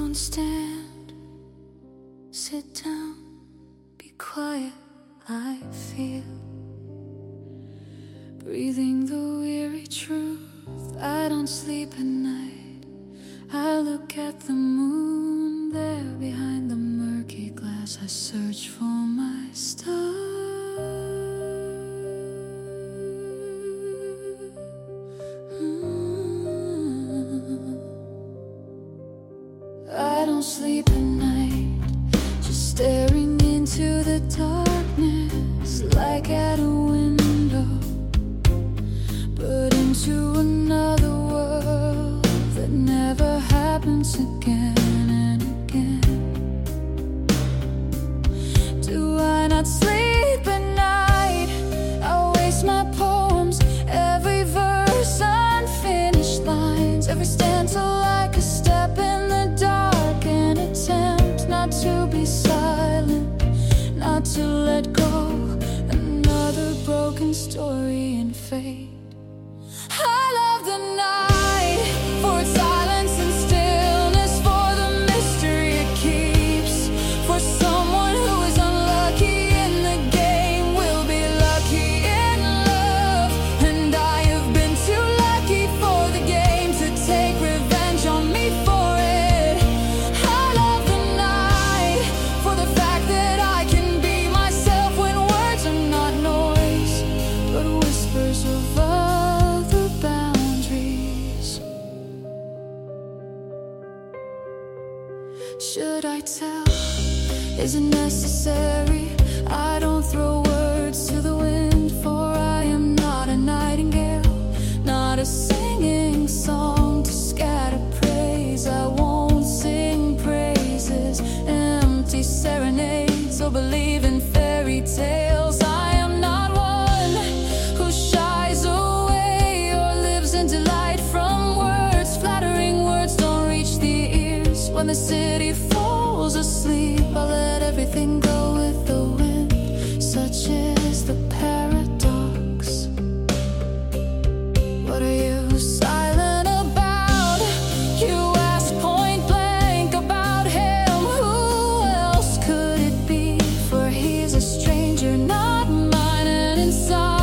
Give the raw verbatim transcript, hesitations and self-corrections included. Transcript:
Don't stand, sit down, be quiet, I feel. Breathing the weary truth, I don't sleep at night. I look at the moon there behind the murky glass. I search for my star. I don't sleep at night, just staring into the darkness, like at a window, but into another world that never happens again and again. Do I not sleep at night? I waste my poems, every verse, unfinished lines, every stanza like a step in the dark, an attempt not to be silent, not to let go, another broken story and fate. I love the night for its silence and stillness, for the mystery it keeps. For someone who is unlucky in the game will be lucky in love, and I have been too lucky for the game to take revenge on me for it. I love the night for the fact that I can be myself when words are not noise, but whispers of other boundaries. Should I tell? Is it necessary?